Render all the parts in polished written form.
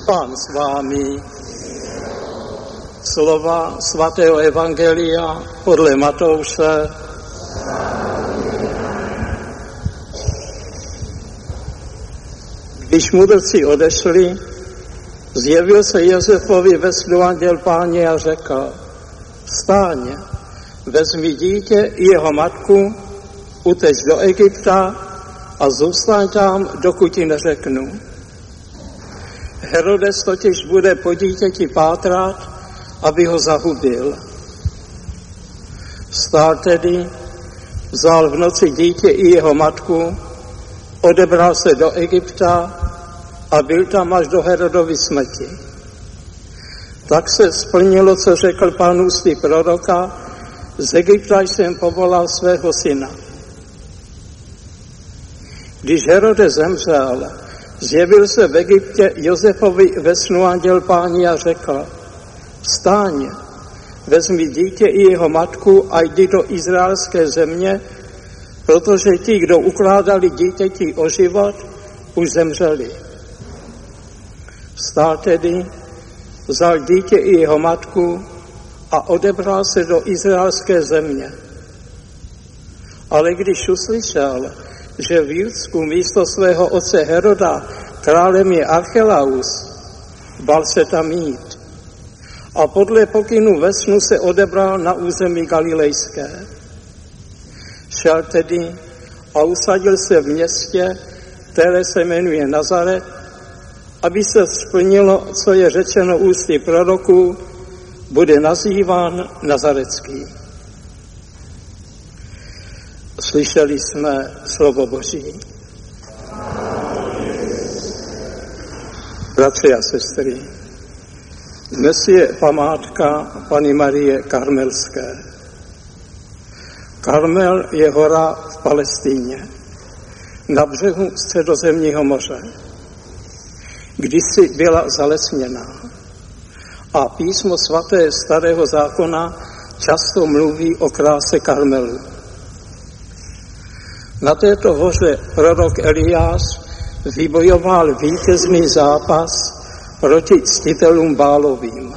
Pán s vámi. Slova svatého evangelia podle Matouše. Když mudrci odešli, zjevil se Josefovi ve snu anděl Páně a řekl: Vstaň, vezmi dítě i jeho matku, uteč do Egypta a zůstaň tam, dokud ti neřeknu. Herodes totiž bude po dítěti pátrat, aby ho zahubil. Vstal tedy, vzal v noci dítě i jeho matku, odebral se do Egypta a byl tam až do Herodovy smrti. Tak se splnilo, co řekl Pán ústy proroka: z Egypta jsem povolal svého syna. Když Herodes zemřel, zjevil se v Egyptě Josefovi ve snu anděl Páni a řekl: Vstaň, vezmi dítě i jeho matku a jdi do izraelské země, protože ti, kdo ukládali dítěti o život, už zemřeli. Vstal tedy, vzal dítě i jeho matku a odebral se do izraelské země. Ale když uslyšel, že v Judsku místo svého otce Heroda králem je Archelaus, bál se tam jít. A podle pokynu ve snu se odebral na území galilejské. Šel tedy a usadil se v městě, které se jmenuje Nazaret, aby se splnilo, co je řečeno ústy proroků, bude nazýván Nazaretský. Slyšeli jsme slovo Boží. Bratři a sestry, dnes je památka Panny Marie Karmelské. Karmel je hora v Palestíně, na břehu Středozemního moře. Kdysi byla zalesněná a písmo svaté Starého zákona často mluví o kráse Karmelu. Na této hoře prorok Eliáš vybojoval vítězný zápas proti ctitelům Bálovým.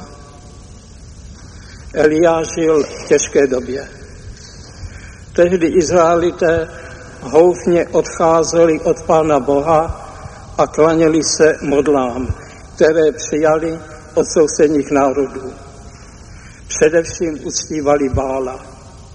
Eliáš žil v těžké době. Tehdy Izraelité houfně odcházeli od Pána Boha a klaněli se modlám, které přijali od sousedních národů. Především uctívali Bála.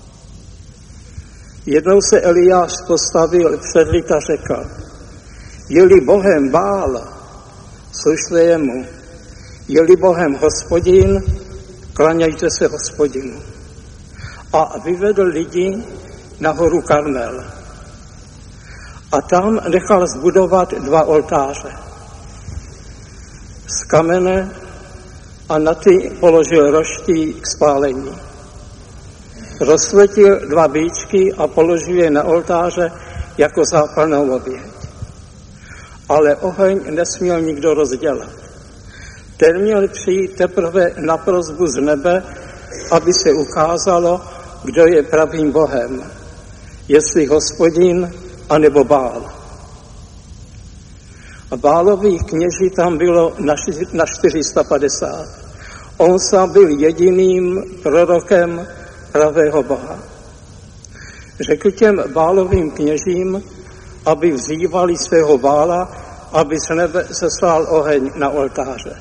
Jednou se Eliáš postavil před lid a řekl: Je-li Bohem Bál, služte jemu. Je-li Bohem Hospodin, klanějte se Hospodinu. A vyvedl lidi na horu Karmel. A tam nechal zbudovat 2 oltáře z kamene a na ty položil roští k spálení. Rozsvětil 2 víčky a položil je na oltáře jako zápalnou oběť. Ale oheň nesměl nikdo rozdělat. Ten měl přijít teprve na prosbu z nebe, aby se ukázalo, kdo je pravým Bohem, jestli Hospodin anebo Bál. A Bálových kněží tam bylo na 450. On sám byl jediným prorokem pravého Boha. Řekl těm Bálovým kněžím, aby vzývali svého Bála, aby z nebe seslal oheň na oltáře.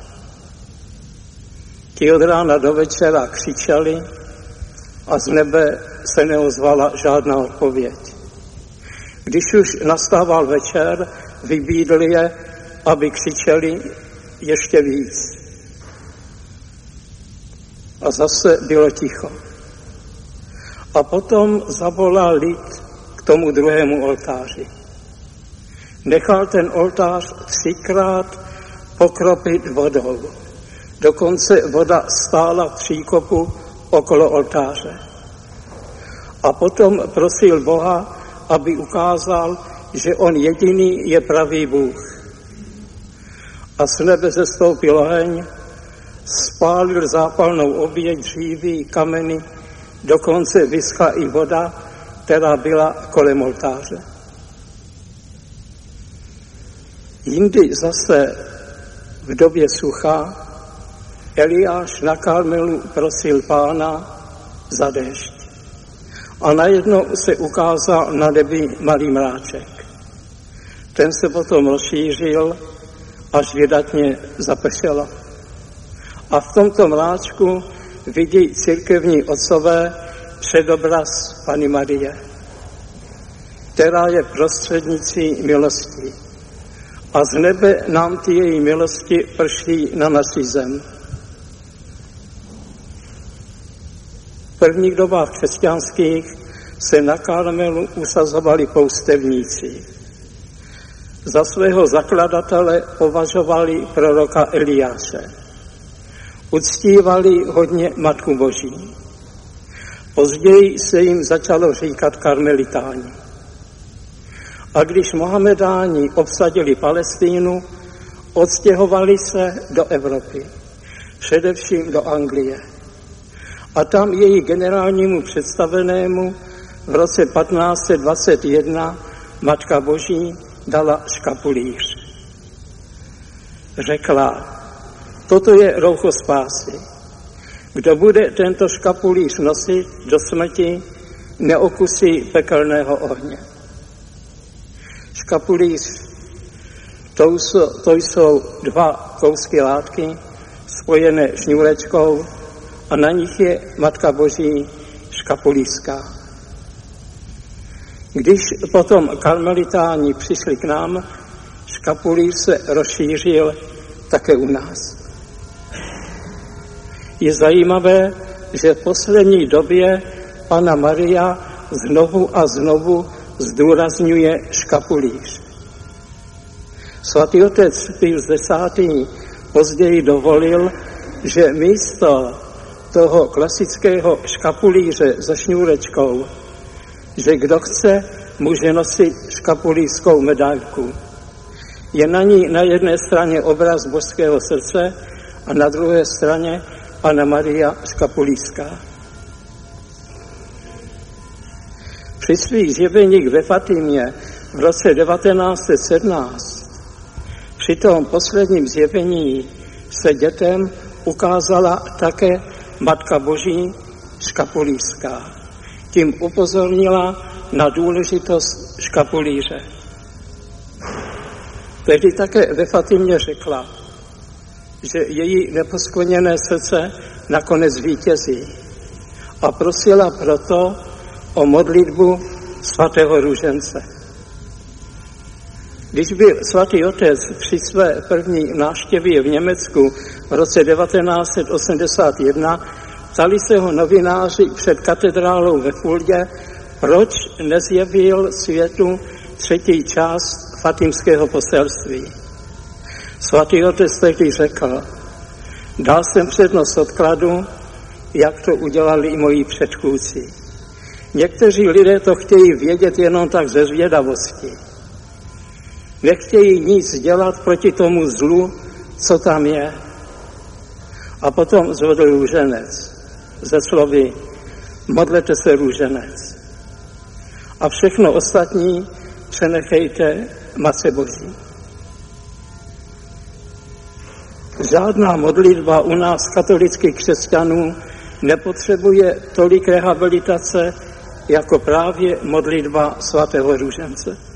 Ti od rána do večera křičeli a z nebe se neozvala žádná odpověď. Když už nastával večer, vybídl je, aby křičeli ještě víc. A zase bylo ticho. A potom zavolal lid k tomu druhému oltáři. Nechal ten oltář 3krát pokropit vodou. Dokonce voda stála v příkopu okolo oltáře. A potom prosil Boha, aby ukázal, že on jediný je pravý Bůh. A z nebe zestoupil oheň, spálil zápalnou oběť, dříví, kameny, dokonce vyschla i voda, která byla kolem oltáře. Jindy zase v době sucha Eliáš na Karmelu prosil Pána za déšť. A najednou se ukázal na nebi malý mráček. Ten se potom rozšířil, až vydatně zapršelo. A v tomto mráčku vidí církevní otcové předobraz Panny Marie, která je prostřednicí milosti. A z nebe nám ty její milosti prší na naši zem. V prvních dobách křesťanských se na Karmelu usazovali poustevníci. Za svého zakladatele považovali proroka Eliáše. Uctívali hodně Matku Boží. Později se jim začalo říkat karmelitáni. A když Mohamedáni obsadili Palestínu, odstěhovali se do Evropy, především do Anglie. A tam její generálnímu představenému v roce 1521 Matka Boží dala škapulíř. Řekla, toto je roucho spásy. Kdo bude tento škapulíř nosit do smrti, neokusí pekelného ohně. Škapulíř, to jsou dva kousky látky spojené šňůrečkou a na nich je Matka Boží škapulířská. Když potom karmelitáni přišli k nám, škapulíř se rozšířil také u nás. Je zajímavé, že v poslední době Panna Maria znovu a znovu zdůrazňuje škapulíř. Svatý otec Pius X. později dovolil, že místo toho klasického škapulíře se šňůrečkou, že kdo chce, může nosit škapulířskou medailku. Je na ní na jedné straně obraz Božského srdce a na druhé straně Panna Maria škapulířská. Při svých zjeveních ve Fatimě v roce 1917 při tom posledním zjevení se dětem ukázala také Matka Boží škapulířská. Tím upozornila na důležitost škapulíře. Tehdy také ve Fatimě řekla, že její neposkvrněné srdce nakonec zvítězí a prosila proto o modlitbu svatého růžence. Když byl svatý otec při své první návštěvě v Německu v roce 1981, ptali se ho novináři před katedrálou ve Fuldě, proč nezjevil světu třetí část fatimského poselství. Svatý otec tehdy řekl, dal jsem přednost odkladu, jak to udělali i moji předchůdci. Někteří lidé to chtějí vědět jenom tak ze zvědavosti. Nechtějí nic dělat proti tomu zlu, co tam je. A potom zvedl růženec ze slovy modlete se růženec. A všechno ostatní přenechejte Matce Boží. Žádná modlitba u nás katolických křesťanů nepotřebuje tolik rehabilitace, jako právě modlitba svatého růžence.